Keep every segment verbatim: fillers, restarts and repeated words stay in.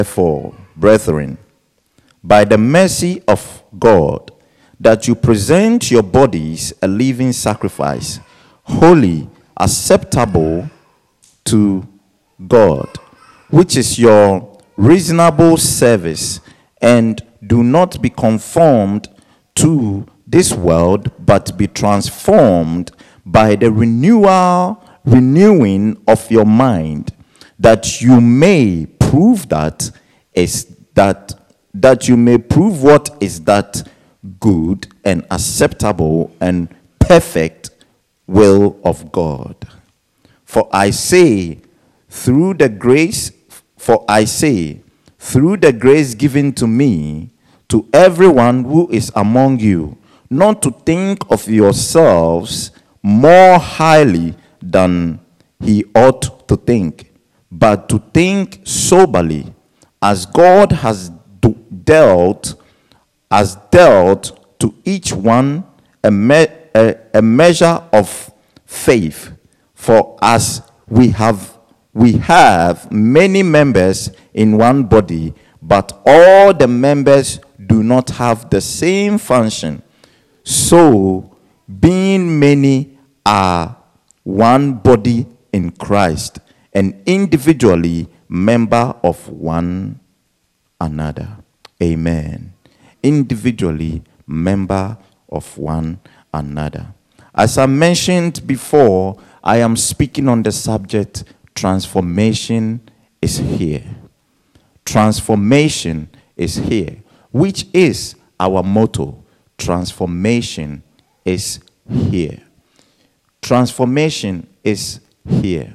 Therefore, brethren, by the mercy of God, that you present your bodies a living sacrifice, holy, acceptable to God, which is your reasonable service, and do not be conformed to this world, but be transformed by the renewal, renewing of your mind, that you may prove that is that that you may prove what is that good and acceptable and perfect will of God. For I say, through the grace, for I say, through the grace given to me, to everyone who is among you, not to think of yourselves more highly than he ought to think, but to think soberly, as God has dealt, has dealt to each one a, me, a, a measure of faith. For as we have we have many members in one body, but all the members do not have the same function. So, being many are one body in Christ, and individually member of one another. Amen. Individually member of one another. As I mentioned before, I am speaking on the subject, transformation is here. Transformation is here, which is our motto. Transformation is here. Transformation is here.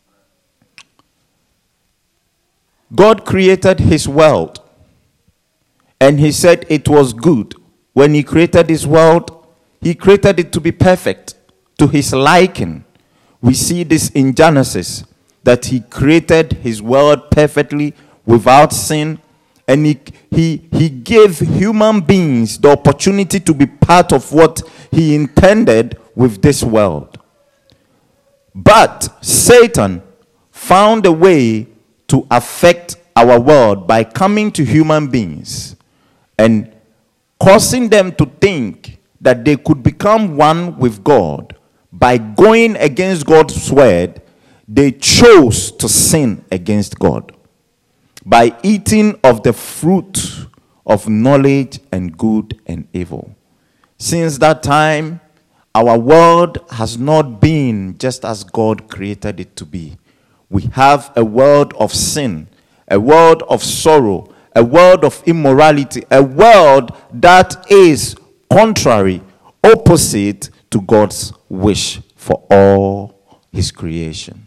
God created his world, and he said it was good. When he created his world, he created it to be perfect, to his liking. We see this in Genesis, that he created his world perfectly without sin, and he, he, he gave human beings the opportunity to be part of what he intended with this world. But Satan found a way to affect our world by coming to human beings and causing them to think that they could become one with God. By going against God's word, they chose to sin against God by eating of the fruit of knowledge and good and evil. Since that time, our world has not been just as God created it to be. We have a world of sin, a world of sorrow, a world of immorality, a world that is contrary, opposite to God's wish for all his creation.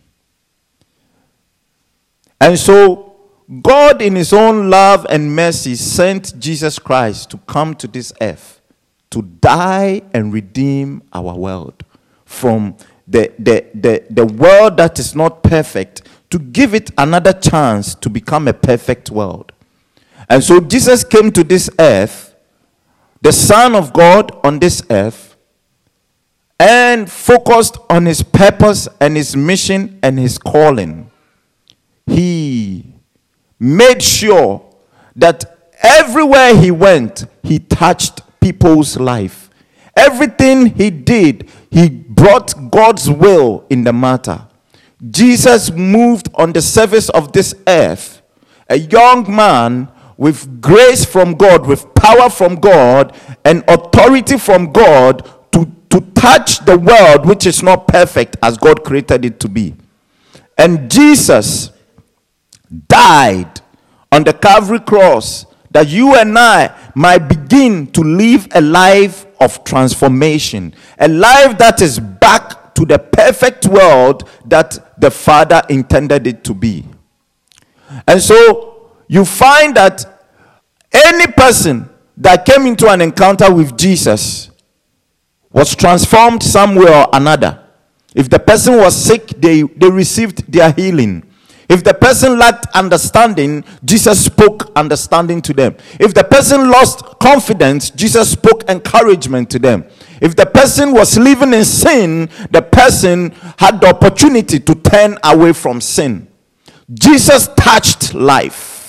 And so, God in his own love and mercy sent Jesus Christ to come to this earth to die and redeem our world from the, the, the, the world that is not perfect, to give it another chance to become a perfect world. And so Jesus came to this earth, the Son of God on this earth, and focused on his purpose and his mission and his calling. He made sure that everywhere he went, he touched people's life. Everything he did, he brought God's will in the matter. Jesus moved on the surface of this earth, a young man with grace from God, with power from God, and authority from God to, to touch the world which is not perfect as God created it to be. And Jesus died on the Calvary cross that you and I might begin to live a life of transformation, a life that is back to the perfect world that the Father intended it to be. And so you find that any person that came into an encounter with Jesus was transformed some way or another. If the person was sick, they, they received their healing. If the person lacked understanding, Jesus spoke understanding to them. If the person lost confidence, Jesus spoke encouragement to them. If the person was living in sin, the person had the opportunity to turn away from sin. Jesus touched life.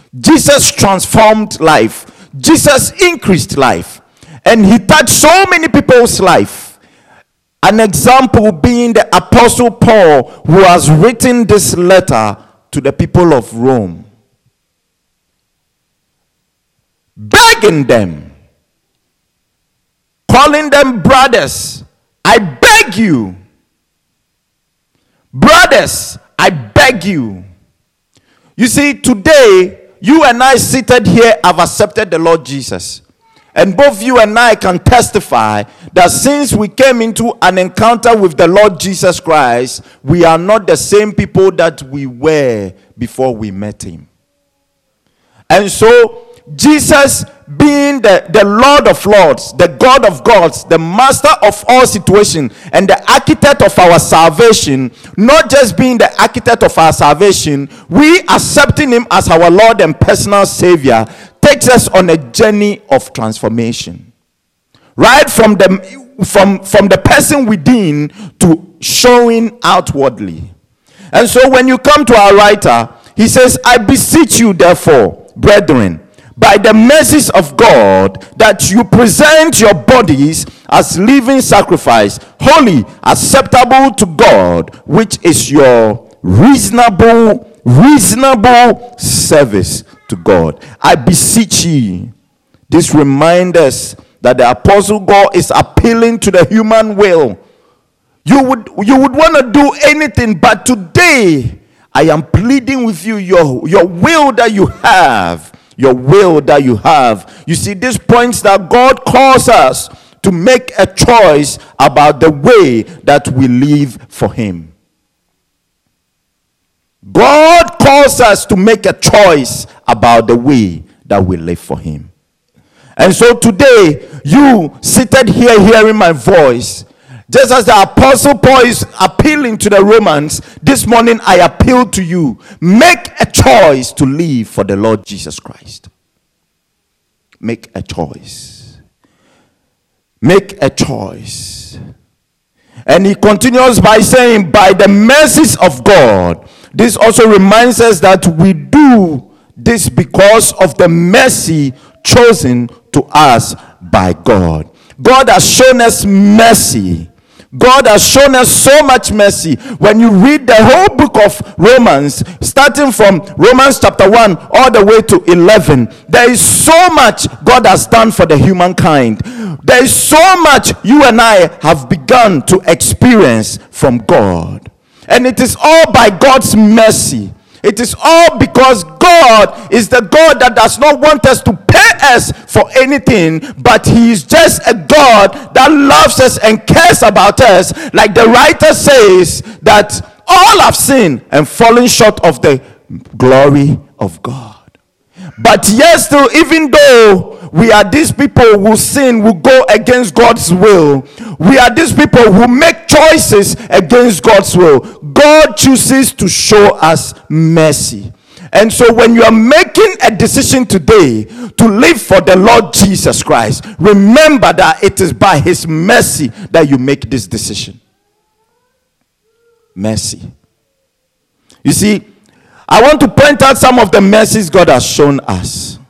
Jesus transformed life. Jesus increased life. And he touched so many people's life. An example being the Apostle Paul, who has written this letter to the people of Rome, begging them, calling them brothers. I beg you, brothers, I beg you. You see, today, you and I seated here have accepted the Lord Jesus. And both you and I can testify that since we came into an encounter with the Lord Jesus Christ, we are not the same people that we were before we met him. And so, Jesus being the, the Lord of Lords, the God of gods, the master of all situations, and the architect of our salvation, not just being the architect of our salvation, we accepting him as our Lord and personal Savior takes us on a journey of transformation. Right from the, from, from the person within to showing outwardly. And so when you come to our writer, he says, I beseech you therefore, brethren, by the mercies of God, that you present your bodies as living sacrifice, holy, acceptable to God, which is your reasonable, reasonable service to God. I beseech ye. This reminds us that the Apostle God is appealing to the human will. You would, you would want to do anything, but today I am pleading with you, your, your will that you have. Your will that you have. You see, this points that God calls us to make a choice about the way that we live for him. God calls us to make a choice about the way that we live for him. And so today, you seated here hearing my voice, just as the Apostle Paul is appealing to the Romans, this morning I appeal to you. Make a choice to live for the Lord Jesus Christ. Make a choice. Make a choice. And he continues by saying, by the mercies of God. This also reminds us that we do this because of the mercy chosen to us by God. God has shown us mercy. God has shown us so much mercy. When you read the whole book of Romans, starting from Romans chapter one all the way to eleven, there is so much God has done for the humankind. There is so much you and I have begun to experience from God. And it is all by God's mercy. It is all because God is the God that does not want us to pay us for anything, but he is just a God that loves us and cares about us. Like the writer says, that all have sinned and fallen short of the glory of God. But yet still, even though we are these people who sin, who go against God's will, we are these people who make choices against God's will, God chooses to show us mercy. And so when you are making a decision today to live for the Lord Jesus Christ, remember that it is by his mercy that you make this decision. Mercy. You see, I want to point out some of the mercies God has shown us.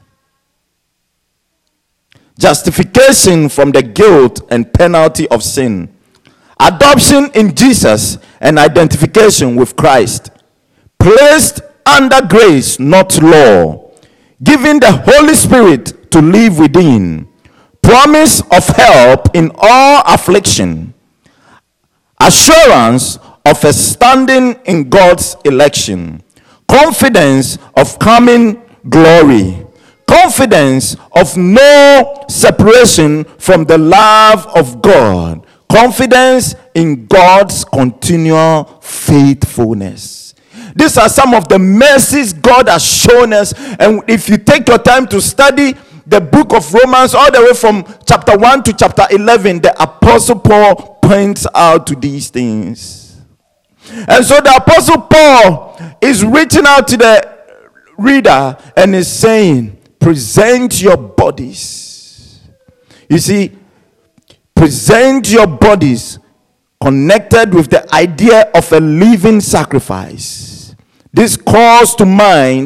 Justification from the guilt and penalty of sin. Adoption in Jesus and identification with Christ. Placed under grace, not law. Giving the Holy Spirit to live within. Promise of help in all affliction. Assurance of a standing in God's election. Confidence of coming glory. Confidence of no separation from the love of God. Confidence in God's continual faithfulness. These are some of the mercies God has shown us. And if you take your time to study the book of Romans all the way from chapter one to chapter eleven, the Apostle Paul points out to these things. And so the Apostle Paul is reaching out to the reader and is saying, present your bodies. You see, present your bodies connected with the idea of a living sacrifice. This calls to mind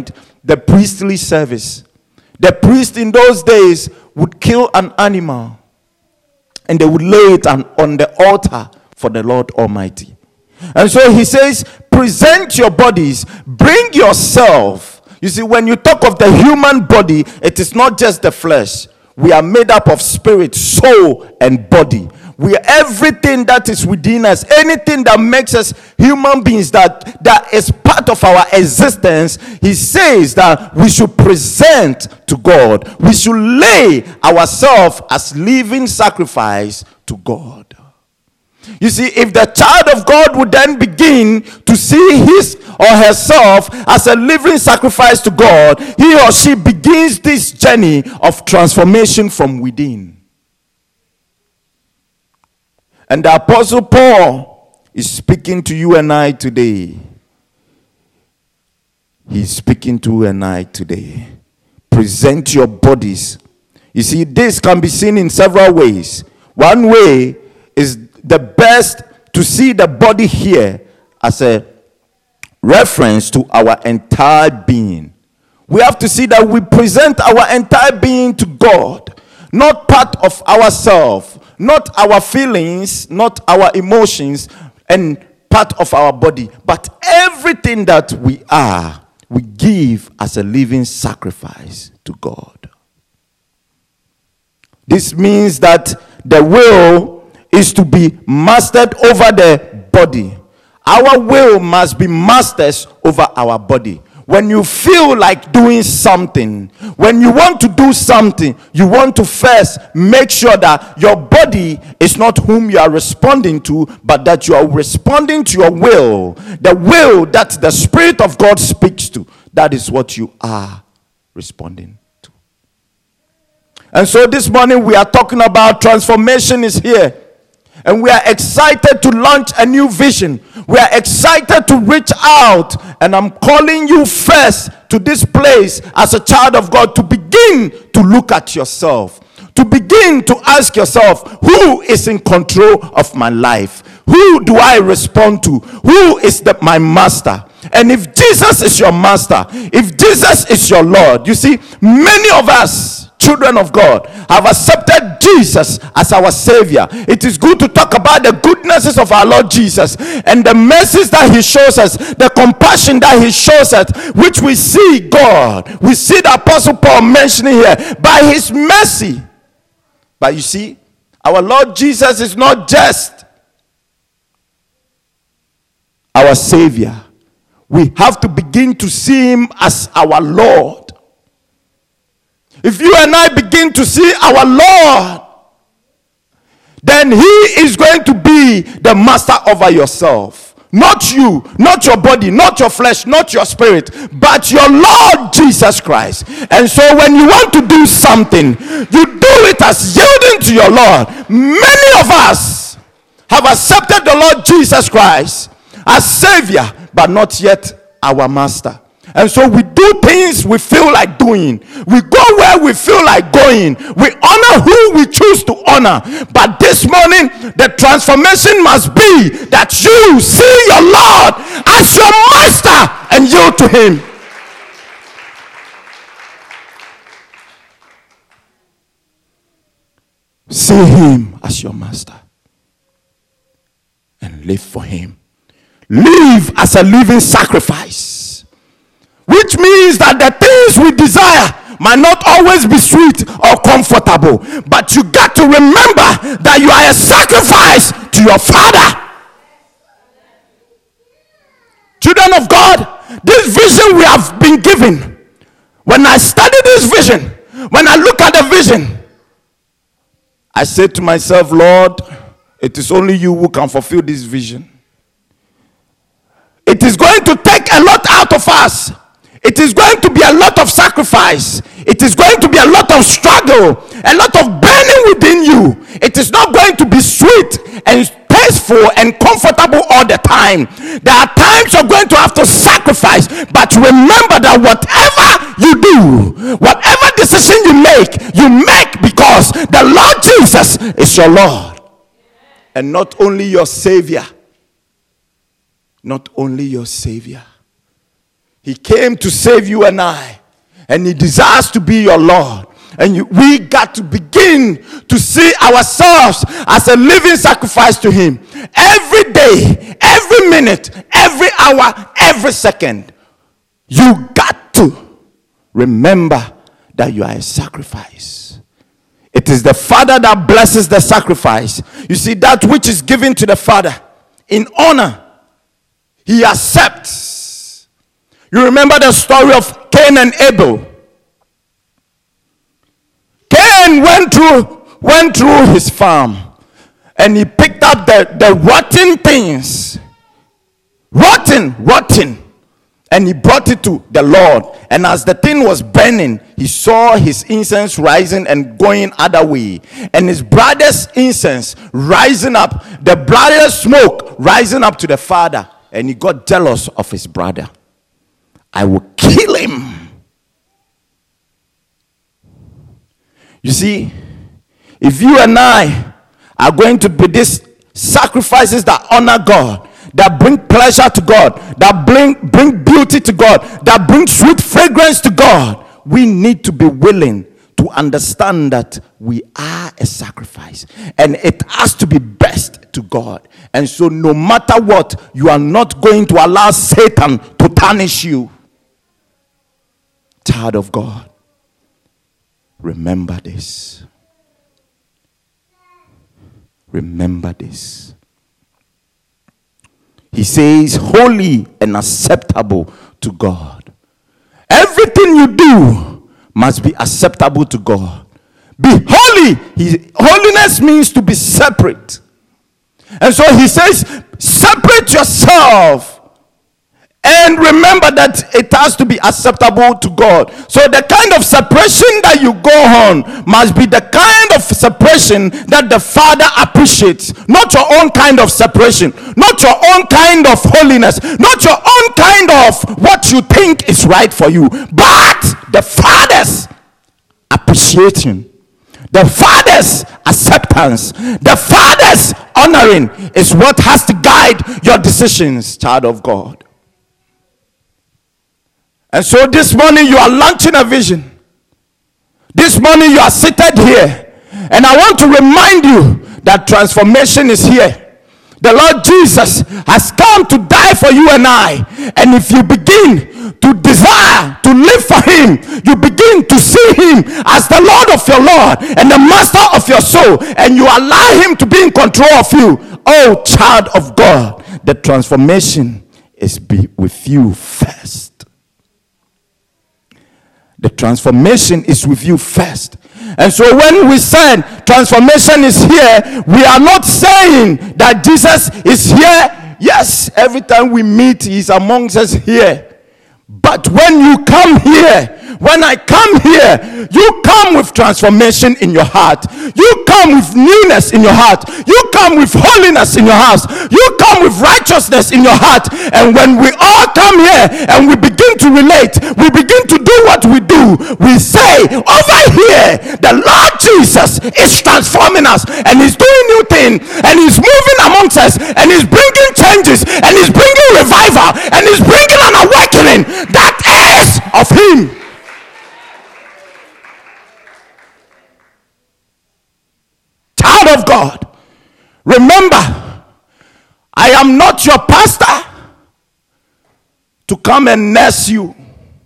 the priestly service. The priest in those days would kill an animal and they would lay it on, on the altar for the Lord Almighty. And so he says, present your bodies, bring yourself. You see, when you talk of the human body, it is not just the flesh. We are made up of spirit, soul, and body. We are everything that is within us, anything that makes us human beings, that, that is part of our existence. He says that we should present to God. We should lay ourselves as living sacrifice to God. You see, if the child of God would then begin to see his or herself as a living sacrifice to God, he or she begins this journey of transformation from within. And the Apostle Paul is speaking to you and I today. He's speaking to you and I today. Present your bodies. You see, this can be seen in several ways. One way is the best to see the body here as a reference to our entire being. We have to see that we present our entire being to God, not part of ourselves, not our feelings, not our emotions, and part of our body, but everything that we are, we give as a living sacrifice to God. This means that the will is to be mastered over the body. Our will must be masters over our body. When you feel like doing something, when you want to do something, you want to first make sure that your body is not whom you are responding to, but that you are responding to your will. The will that the Spirit of God speaks to. That is what you are responding to. And so this morning we are talking about transformation is here. And we are excited to launch a new vision. We are excited to reach out. And I'm calling you first to this place as a child of God to begin to look at yourself. To begin to ask yourself, who is in control of my life? Who do I respond to? Who is the, my master? And if Jesus is your master, if Jesus is your Lord, you see, many of us, children of God, have accepted Jesus as our Savior. It is good to talk about the goodnesses of our Lord Jesus and the mercies that He shows us, the compassion that He shows us, which we see God. We see the Apostle Paul mentioning here, by His mercy. But you see, our Lord Jesus is not just our Savior. We have to begin to see Him as our Lord. If you and I begin to see our Lord, then He is going to be the master over yourself. Not you, not your body, not your flesh, not your spirit, but your Lord Jesus Christ. And so when you want to do something, you do it as yielding to your Lord. Many of us have accepted the Lord Jesus Christ as Savior, but not yet our master. And so we do things we feel like doing. We go where we feel like going. We honor who we choose to honor. But this morning, the transformation must be that you see your Lord as your master and yield to Him. See Him as your master and live for Him. Live as a living sacrifice. Which means that the things we desire might not always be sweet or comfortable. But you got to remember that you are a sacrifice to your Father. Children of God, this vision we have been given. When I study this vision, when I look at the vision, I say to myself, Lord, it is only you who can fulfill this vision. It is going to take a lot out of us. It is going to be a lot of sacrifice. It is going to be a lot of struggle, a lot of burning within you. It is not going to be sweet and peaceful and comfortable all the time. There are times you're going to have to sacrifice, but remember that whatever you do, whatever decision you make, you make because the Lord Jesus is your Lord. And not only your Savior. Not only your Savior. He came to save you and I. And he desires to be your Lord. And you, we got to begin to see ourselves as a living sacrifice to him. Every day, every minute, every hour, every second. You got to remember that you are a sacrifice. It is the Father that blesses the sacrifice. You see, that which is given to the Father in honor, he accepts. You remember the story of Cain and Abel. Cain went through, went through his farm and he picked up the, the rotten things. Rotten, rotten. And he brought it to the Lord. And as the thing was burning, he saw his incense rising and going other way. And his brother's incense rising up. The brother's smoke rising up to the Father. And he got jealous of his brother. I will kill him. You see, if you and I are going to be these sacrifices that honor God, that bring pleasure to God, that bring, bring beauty to God, that bring sweet fragrance to God, we need to be willing to understand that we are a sacrifice. And it has to be best to God. And so no matter what, you are not going to allow Satan to tarnish you. Child of God. Remember this. Remember this. He says, holy and acceptable to God. Everything you do must be acceptable to God. Be holy. He, holiness means to be separate. And so he says, separate yourself. And remember that it has to be acceptable to God. So the kind of separation that you go on must be the kind of separation that the Father appreciates. Not your own kind of separation. Not your own kind of holiness. Not your own kind of what you think is right for you. But the Father's appreciation. The Father's acceptance. The Father's honoring is what has to guide your decisions, child of God. And so this morning you are launching a vision. This morning you are seated here. And I want to remind you that transformation is here. The Lord Jesus has come to die for you and I. And if you begin to desire to live for him, you begin to see him as the Lord of your Lord and the master of your soul, and you allow him to be in control of you. Oh, child of God, the transformation is be with you first. The transformation is with you first. And so when we say transformation is here, we are not saying that Jesus is here. Yes, every time we meet, he's amongst us here. But when you come here, when I come here, you come with transformation in your heart. You come with newness in your heart. You come with holiness in your house. You come with righteousness in your heart. And when we all come here and we begin to relate, we begin to do what we do, we say, over here, the Lord Jesus is transforming us, and he's doing new thing, and he's moving amongst us, and he's bringing changes, and he's bringing revival, and he's bringing an awakening that is of him. Child of God, remember, I am not your pastor to come and nurse you.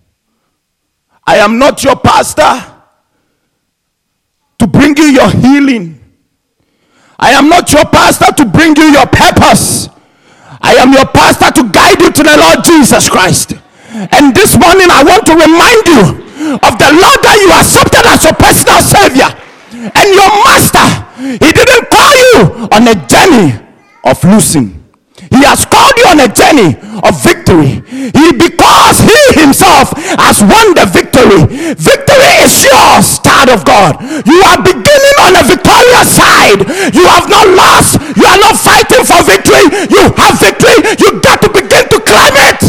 I am not your pastor to bring you your healing. I am not your pastor to bring you your purpose. I am your pastor to guide you to the Lord Jesus Christ. And this morning I want to remind you of the Lord that you accepted as your personal savior and your master. He didn't call you on a journey of losing. He has called you on a journey of victory. He, because he himself has won the victory. Victory is yours, child of God. You are beginning on a victorious side. You have not lost. You are not fighting for victory. You have victory. You got to begin to claim it.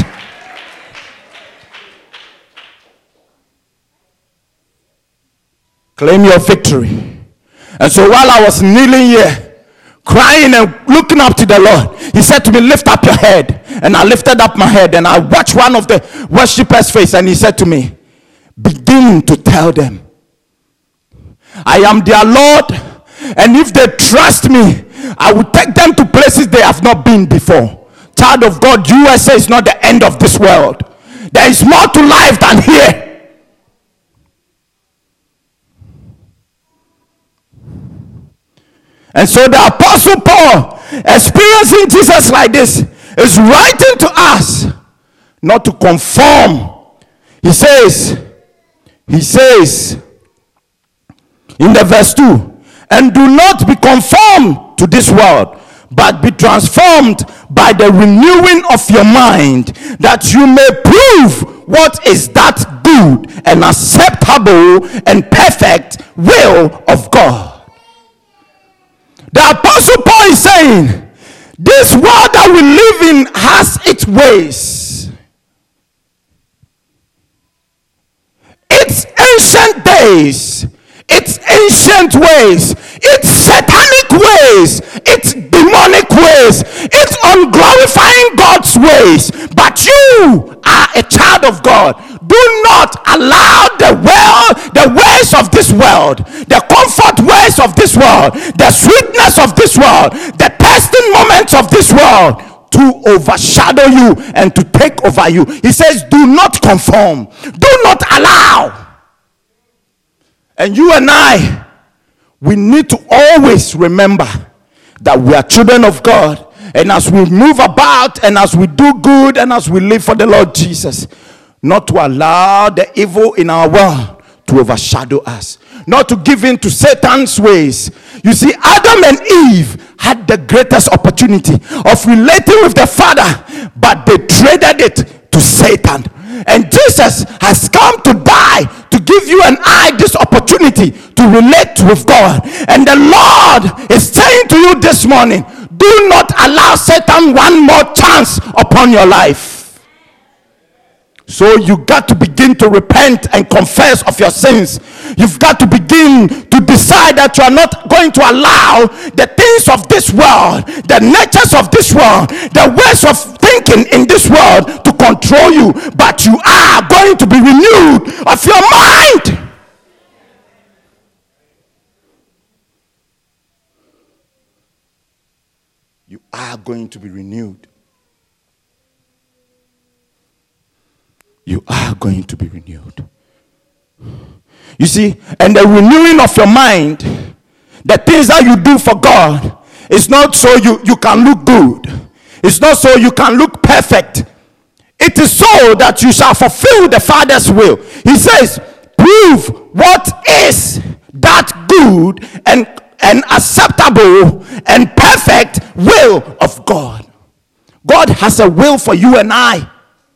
Claim your victory. And so while I was kneeling here, crying and looking up to the Lord. He said to me, lift up your head. And I lifted up my head and I watched one of the worshippers' face, and he said to me, begin to tell them, I am their Lord, and if they trust me, I will take them to places they have not been before. Child of God, U S A is not the end of this world. There is more to life than here. And so the Apostle Paul, experiencing Jesus like this, is writing to us not to conform. He says, he says in the verse two, and do not be conformed to this world, but be transformed by the renewing of your mind, that you may prove what is that good and acceptable and perfect will of God. The Apostle Paul is saying, this world that we live in has its ways. Its ancient days, its ancient ways, its satanic ways, its demonic ways, its unglorifying God's ways. But you are a child of God. Do not allow the world, the ways of this world, the comfort ways of this world, the sweetness of this world, the testing moments of this world to overshadow you and to take over you. He says, do not conform. Do not allow. And you and I, we need to always remember that we are children of God. And as we move about and as we do good and as we live for the Lord Jesus, not to allow the evil in our world to overshadow us, not to give in to Satan's ways. You see, Adam and Eve had the greatest opportunity of relating with the Father, but they traded it to Satan. And Jesus has come to die to give you and I this opportunity to relate with God. And the Lord is saying to you this morning, do not allow Satan one more chance upon your life. So you got to begin to repent and confess of your sins. You've got to begin to decide that you are not going to allow the things of this world, the natures of this world, the ways of thinking in this world to control you, but you are going to be renewed of your mind. You are going to be renewed. You are going to be renewed. You see, and the renewing of your mind, the things that you do for God, is not so you, you can look good. It's not so you can look perfect. It is so that you shall fulfill the Father's will. He says, prove what is that good and, and acceptable and perfect will of God. God has a will for you and I.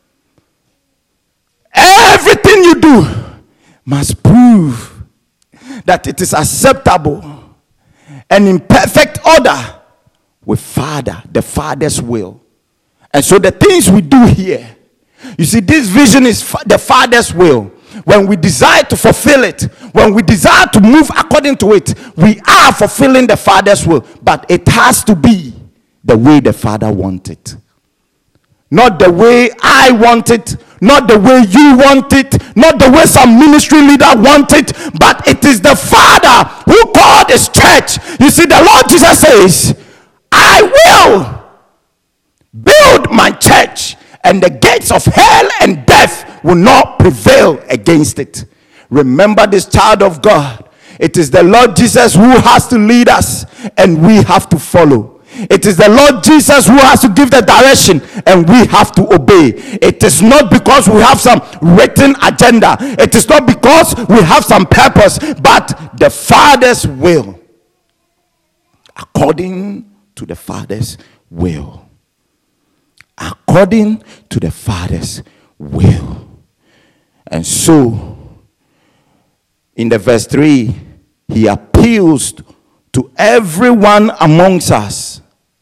Everything you do must prove that it is acceptable and in perfect order with Father, the Father's will. And so the things we do here, you see, this vision is the Father's will. When we desire to fulfill it, when we desire to move according to it, we are fulfilling the Father's will. But it has to be the way the Father wants it. Not the way I want it, not the way you want it, not the way some ministry leader want it, but it is the Father who called his church. You see, the Lord Jesus says, I will build my church, and the gates of hell and death will not prevail against it. Remember this, child of God. It is the Lord Jesus who has to lead us, and we have to follow. It is the Lord Jesus who has to give the direction, and we have to obey. It is not because we have some written agenda. It is not because we have some purpose, but the Father's will. According to the Father's will. According to the Father's will. And so, in the verse three, he appeals to everyone amongst us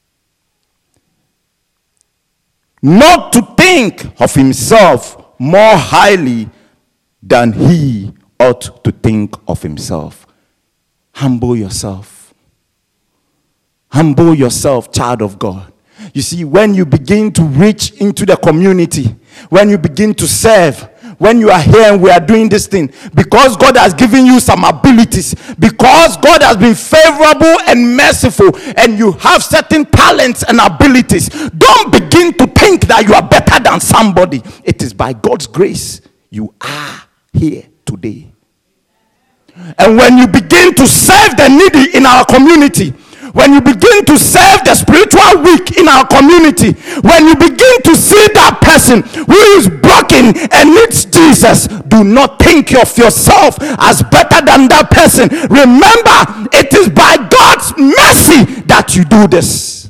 not to think of himself more highly than he ought to think of himself. Humble yourself. Humble yourself, child of God. You see, when you begin to reach into the community, when you begin to serve, when you are here and we are doing this thing, because God has given you some abilities, because God has been favorable and merciful, and you have certain talents and abilities, don't begin to think that you are better than somebody. It is by God's grace you are here today. And when you begin to serve the needy in our community, when you begin to serve the spiritual weak in our community, when you begin to see that person who is broken and needs Jesus, do not think of yourself as better than that person. Remember, it is by God's mercy that you do this.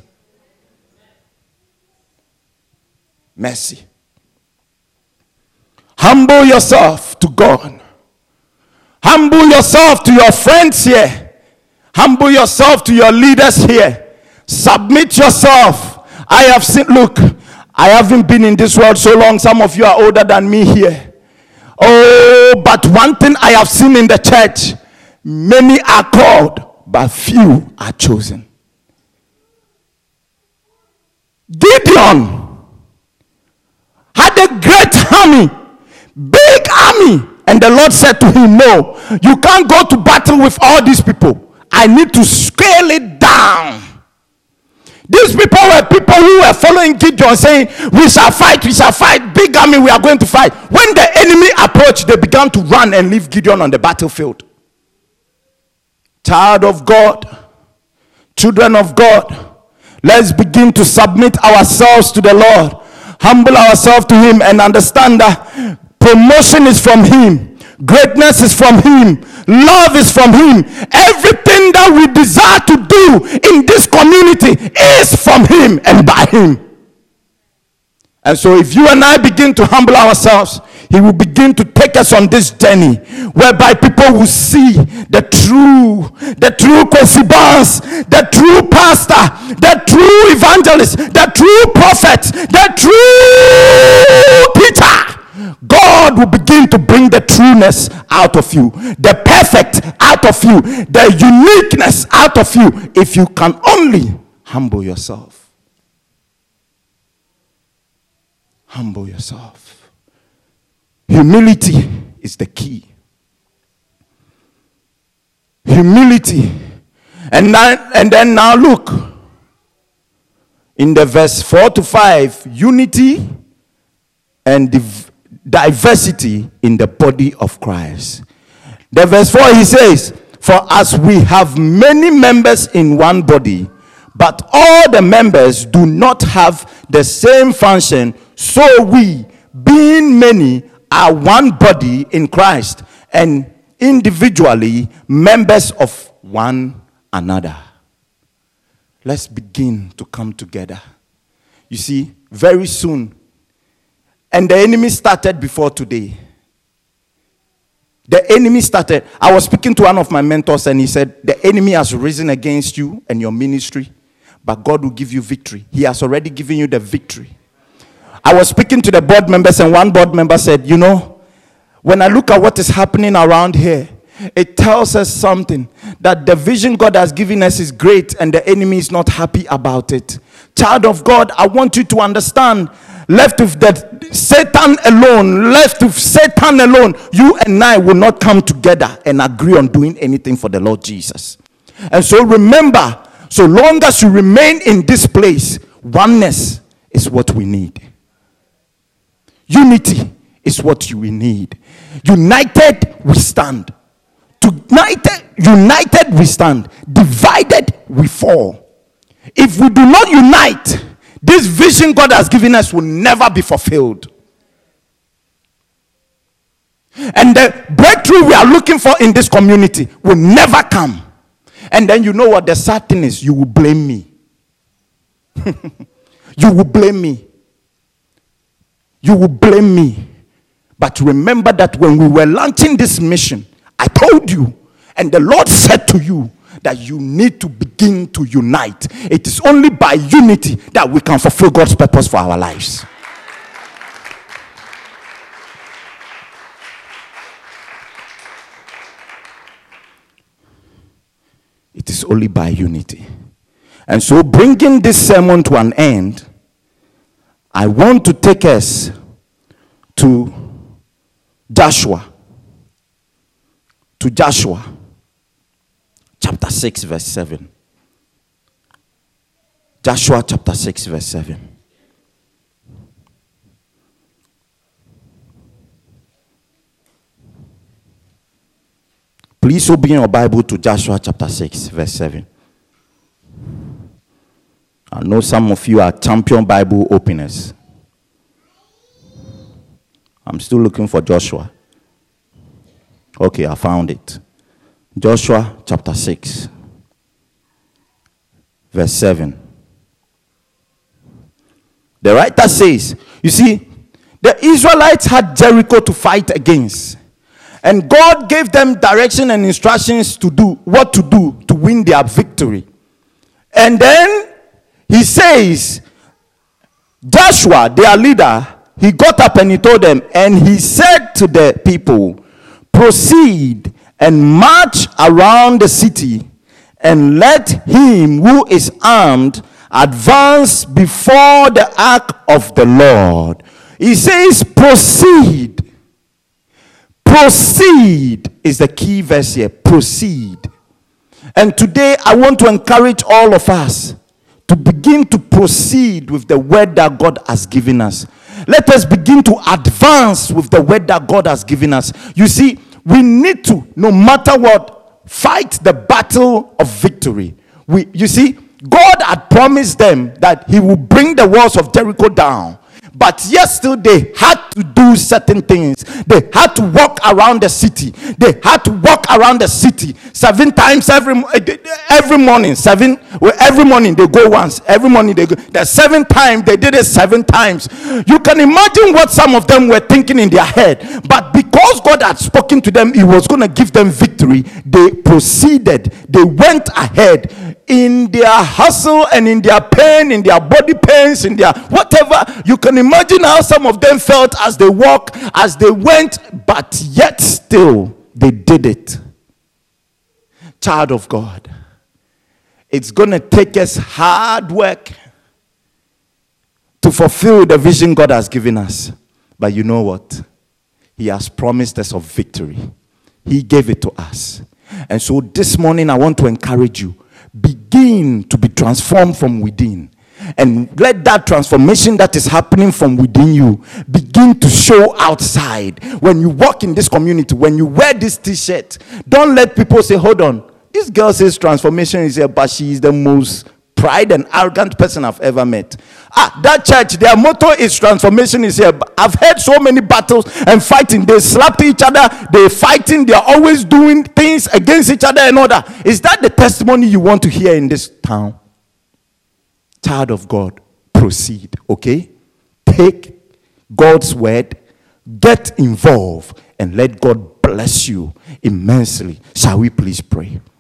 Mercy. Humble yourself to God. Humble yourself to your friends here. Humble yourself to your leaders here. Submit yourself. I have seen, look, I haven't been in this world so long. Some of you are older than me here. Oh, but one thing I have seen in the church, many are called, but few are chosen. Gideon had a great army, big army, and the Lord said to him, no, you can't go to battle with all these people. I need to scale it down. These people were people who were following Gideon, saying, we shall fight, we shall fight, big army, we are going to fight. When the enemy approached, they began to run and leave Gideon on the battlefield. Child of God, children of God, let's begin to submit ourselves to the Lord, humble ourselves to Him, and understand that promotion is from Him. Greatness is from Him. Love is from Him. Everything that we desire to do in this community is from Him and by Him. And so if you and I begin to humble ourselves, He will begin to take us on this journey whereby people will see the true, the true consequence, the true pastor, the true evangelist, the true prophet, the true teacher. God will begin to bring the trueness out of you, the perfect out of you, the uniqueness out of you, if you can only humble yourself. Humble yourself. Humility is the key. Humility. And, now, and then now look. In the verse four to five, unity and div- diversity in the body of Christ. The verse four, he says, for as we have many members in one body, but all the members do not have the same function, so we, being many, are one body in Christ, and individually members of one another. Let's begin to come together. You see, very soon, and the enemy started before today. The enemy started. I was speaking to one of my mentors and he said, the enemy has risen against you and your ministry, but God will give you victory. He has already given you the victory. I was speaking to the board members and one board member said, you know, when I look at what is happening around here, it tells us something, that the vision God has given us is great and the enemy is not happy about it. Child of God, I want you to understand, left with that Satan alone, left with Satan alone, you and I will not come together and agree on doing anything for the Lord Jesus. And so remember, so long as you remain in this place, oneness is what we need. Unity is what you will need. United we stand. United, united we stand. Divided we fall. If we do not unite, this vision God has given us will never be fulfilled. And the breakthrough we are looking for in this community will never come. And then you know what the sad thing is? You will blame me. You will blame me. You will blame me. But remember that when we were launching this mission, I told you, and the Lord said to you, that you need to begin to unite. It is only by unity that we can fulfill God's purpose for our lives. It is only by unity. And so, bringing this sermon to an end, I want to take us to Joshua. To Joshua, chapter six, verse seven. Joshua chapter six, verse seven. Please open your Bible to Joshua chapter six, verse seven. I know some of you are champion Bible openers. I'm still looking for Joshua. Okay, I found it. Joshua chapter six, verse seven. The writer says, you see, the Israelites had Jericho to fight against. And God gave them direction and instructions to do what to do to win their victory. And then he says, Joshua, their leader, he got up and he told them, and he said to the people, proceed and march around the city, and let him who is armed advance before the ark of the Lord. He says, proceed. Proceed is the key verse here. Proceed. And today I want to encourage all of us to begin to proceed with the word that God has given us. Let us begin to advance with the word that God has given us. You see, we need to, no matter what, fight the battle of victory. We, you see, God had promised them that he will bring the walls of Jericho down. But yet still they had to do certain things. They had to walk around the city. They had to walk around the city seven times every every morning. Seven well, every morning they go once. Every morning they go. The seventh time they did it seven times. You can imagine what some of them were thinking in their head. But because God had spoken to them, he was going to give them victory. They proceeded. They went ahead in their hustle and in their pain, in their body pains, in their whatever. You can imagine how some of them felt as they walked, as they went, but yet still they did it. Child of God, it's going to take us hard work to fulfill the vision God has given us. But you know what? He has promised us of victory. He gave it to us. And so this morning I want to encourage you. Begin to be transformed from within, and let that transformation that is happening from within you begin to show outside. When you walk in this community, when you wear this t-shirt, don't let people say, hold on, this girl says transformation is here, but she is the most pride and arrogant person I've ever met. Ah, that church, their motto is transformation is here. I've heard so many battles and fighting. They slap each other. They're fighting. They're always doing things against each other and all that. Is that the testimony you want to hear in this town? Child of God, proceed, okay? Take God's word, get involved, and let God bless you immensely. Shall we please pray?